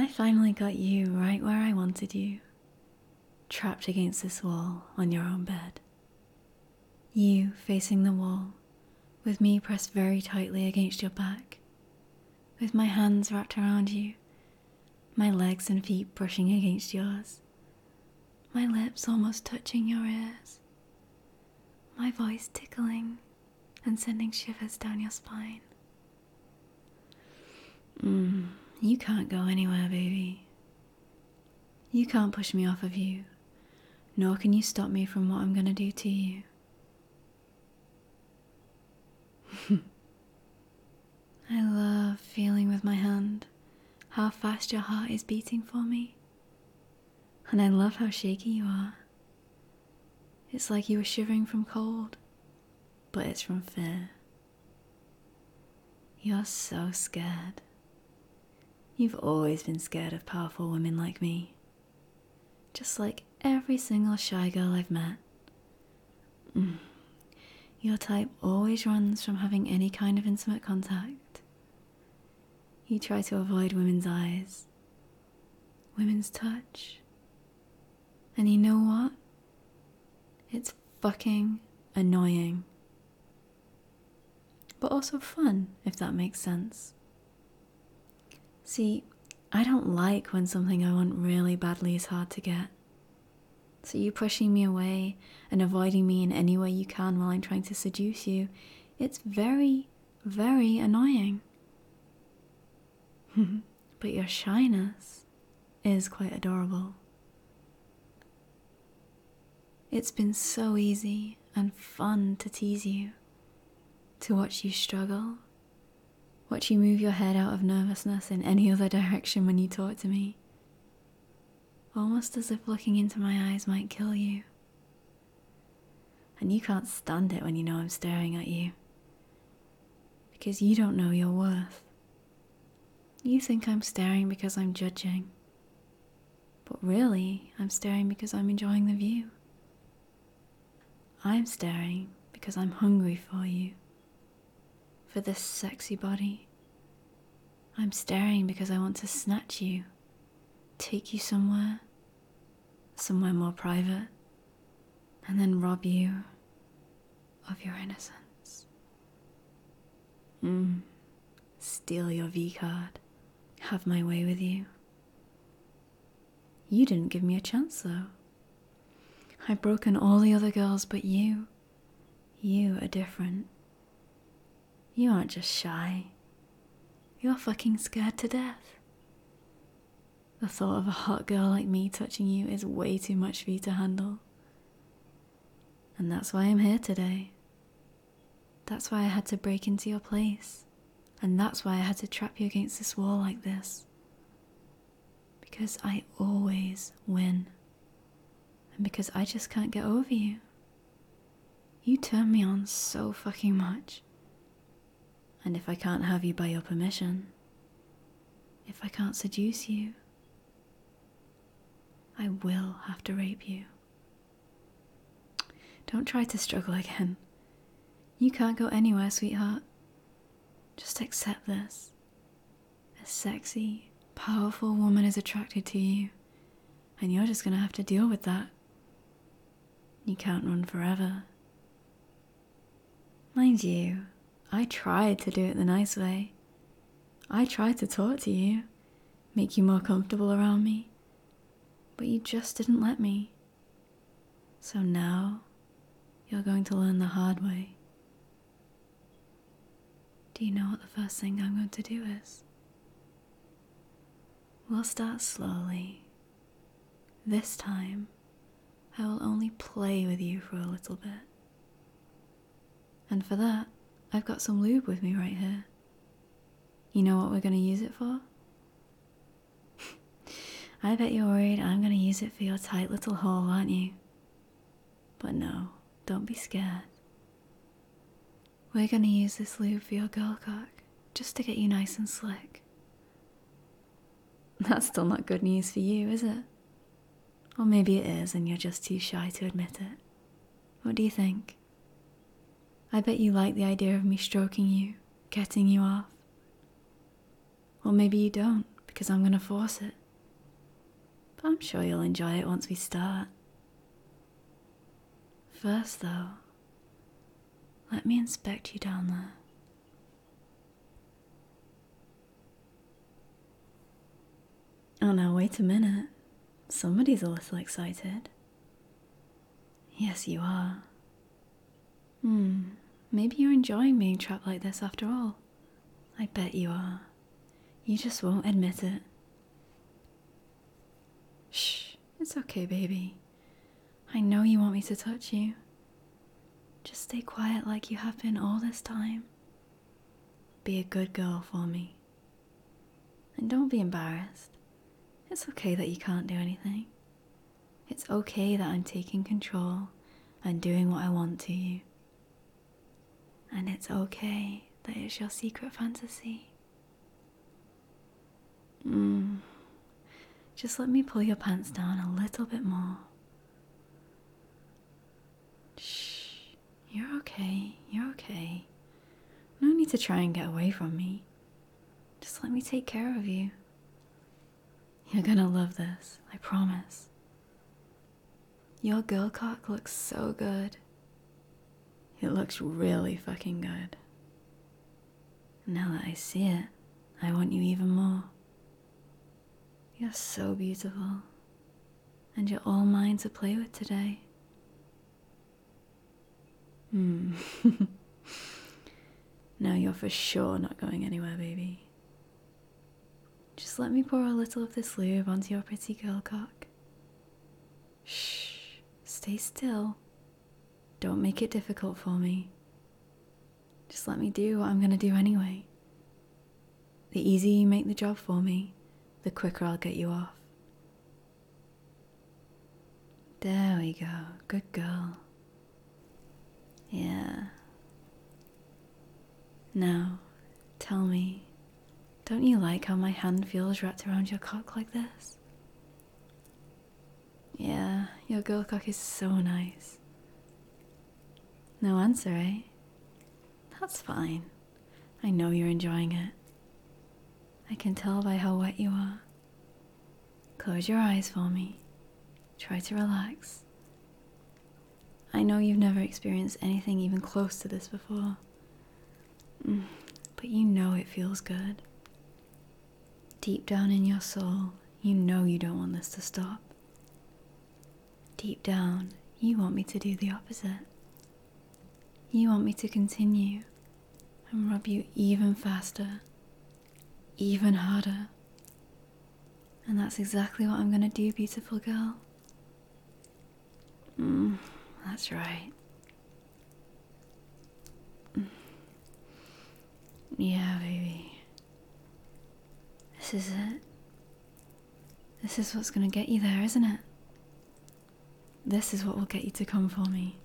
I finally got you right where I wanted you, trapped against this wall on your own bed. You facing the wall, with me pressed very tightly against your back, with my hands wrapped around you, my legs and feet brushing against yours, my lips almost touching your ears, my voice tickling and sending shivers down your spine. You can't go anywhere, baby. You can't push me off of you, nor can you stop me from what I'm gonna do to you. I love feeling with my hand how fast your heart is beating for me. And I love how shaky you are. It's like you were shivering from cold, but it's from fear. You're so scared. You've always been scared of powerful women like me. Just like every single shy girl I've met. Your type always runs from having any kind of intimate contact. You try to avoid women's eyes, women's touch. And you know what? It's fucking annoying. But also fun, if that makes sense. See, I don't like when something I want really badly is hard to get. So you pushing me away and avoiding me in any way you can while I'm trying to seduce you, it's very, very annoying. But your shyness is quite adorable. It's been so easy and fun to tease you, to watch you struggle, watch you move your head out of nervousness in any other direction when you talk to me. Almost as if looking into my eyes might kill you. And you can't stand it when you know I'm staring at you. Because you don't know your worth. You think I'm staring because I'm judging. But really, I'm staring because I'm enjoying the view. I'm staring because I'm hungry for you. For this sexy body. I'm staring because I want to snatch you. Take you somewhere more private, and then rob you of your innocence. Steal your V-card, have my way with you. You didn't give me a chance though. I've broken all the other girls but you. You are different. You aren't just shy. You're fucking scared to death. The thought of a hot girl like me touching you is way too much for you to handle. And that's why I'm here today. That's why I had to break into your place. And that's why I had to trap you against this wall like this. Because I always win. And because I just can't get over you. You turn me on so fucking much. And if I can't have you by your permission, if I can't seduce you, I will have to rape you. Don't try to struggle again. You can't go anywhere, sweetheart. Just accept this. A sexy, powerful woman is attracted to you, and you're just gonna have to deal with that. You can't run forever. Mind you, I tried to do it the nice way. I tried to talk to you, make you more comfortable around me. But you just didn't let me. So now, you're going to learn the hard way. Do you know what the first thing I'm going to do is? We'll start slowly. This time, I will only play with you for a little bit. And for that, I've got some lube with me right here. You know what we're going to use it for? I bet you're worried I'm going to use it for your tight little hole, aren't you? But no, don't be scared. We're going to use this lube for your girl cock, just to get you nice and slick. That's still not good news for you, is it? Or maybe it is and you're just too shy to admit it. What do you think? I bet you like the idea of me stroking you, getting you off. Or maybe you don't, because I'm gonna force it. But I'm sure you'll enjoy it once we start. First, though, let me inspect you down there. Oh, now wait a minute. Somebody's a little excited. Yes, you are. Maybe you're enjoying being trapped like this after all. I bet you are. You just won't admit it. Shh, it's okay, baby. I know you want me to touch you. Just stay quiet like you have been all this time. Be a good girl for me. And don't be embarrassed. It's okay that you can't do anything. It's okay that I'm taking control and doing what I want to you. And it's okay that it's your secret fantasy. Just let me pull your pants down a little bit more. Shh, you're okay, you're okay. No need to try and get away from me. Just let me take care of you. You're gonna love this, I promise. Your girl cock looks so good. It looks really fucking good. Now that I see it, I want you even more. You're so beautiful, and you're all mine to play with today. Now you're for sure not going anywhere, baby. Just let me pour a little of this lube onto your pretty girl cock. Shh, stay still. Don't make it difficult for me. Just let me do what I'm gonna do anyway. The easier you make the job for me, the quicker I'll get you off. There we go, good girl. Yeah. Now, tell me, don't you like how my hand feels wrapped around your cock like this? Yeah, your girl cock is so nice. No answer, eh? That's fine. I know you're enjoying it. I can tell by how wet you are. Close your eyes for me. Try to relax. I know you've never experienced anything even close to this before. But you know it feels good. Deep down in your soul, you know you don't want this to stop. Deep down, you want me to do the opposite. You want me to continue and rub you even faster, even harder. And that's exactly what I'm gonna do, beautiful girl. That's right. Yeah, baby. This is it. This is what's gonna get you there, isn't it? This is what will get you to come for me.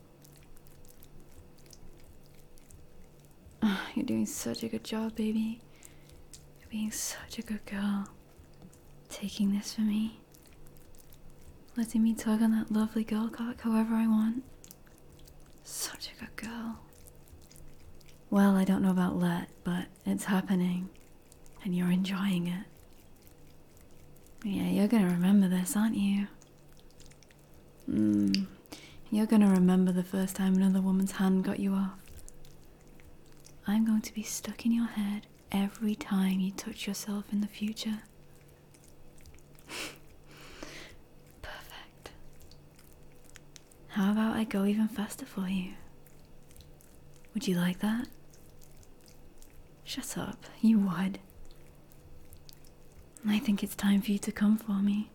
Oh, you're doing such a good job, baby. You're being such a good girl. Taking this for me. Letting me tug on that lovely girl cock however I want. Such a good girl. Well, I don't know about let, but it's happening. And you're enjoying it. Yeah, you're gonna remember this, aren't you? You're gonna remember the first time another woman's hand got you off. I'm going to be stuck in your head every time you touch yourself in the future. Perfect. How about I go even faster for you? Would you like that? Shut up, you would. I think it's time for you to come for me.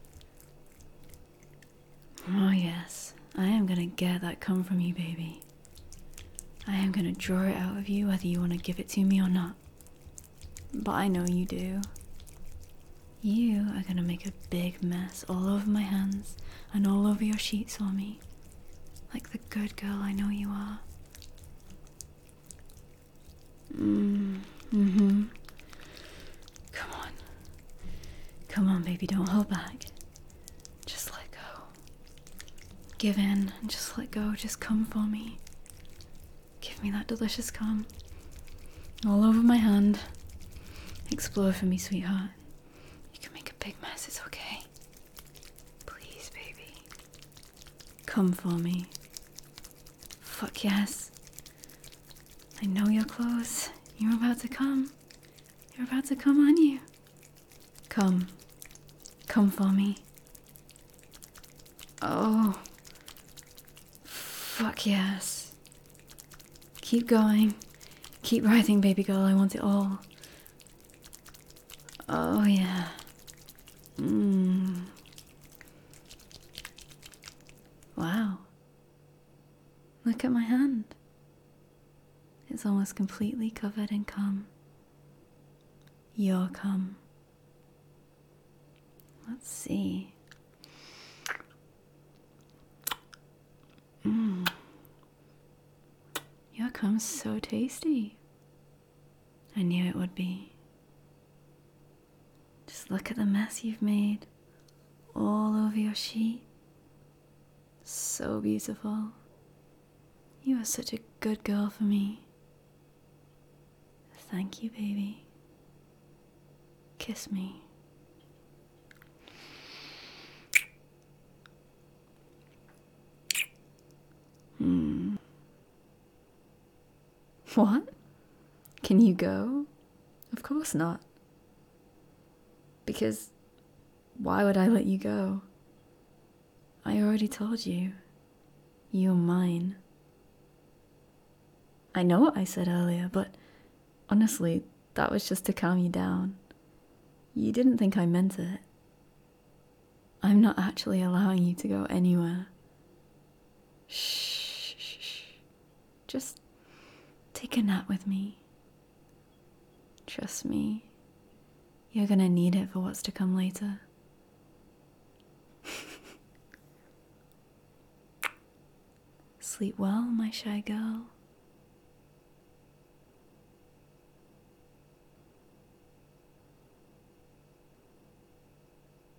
Oh yes, I am gonna get that come from you, baby. I am gonna draw it out of you whether you want to give it to me or not. But I know you do. You are gonna make a big mess all over my hands and all over your sheets for me. Like the good girl I know you are. Come on. Come on, baby, don't hold back. Just let go. Give in and just let go. Just come for me. Give me that delicious cum. All over my hand. Explore for me, sweetheart. big mess, it's okay. Please, baby. Come for me. Fuck yes. I know you're close. You're about to come. You're about to come, aren't you? Come. Come for me. Oh. Fuck yes. Keep going. Keep writhing, baby girl. I want it all. Oh, yeah. Wow. Look at my hand. It's almost completely covered in cum. Your cum. Let's see. Your cum's so tasty. I knew it would be. Just look at the mess you've made all over your sheet. So beautiful. You are such a good girl for me. Thank you, baby. Kiss me. What? Can you go? Of course not. Because why would I let you go? I already told you. You're mine. I know what I said earlier, but honestly, that was just to calm you down. You didn't think I meant it. I'm not actually allowing you to go anywhere. Shh. Just take a nap with me. Trust me, you're gonna need it for what's to come later. Sleep well, my shy girl.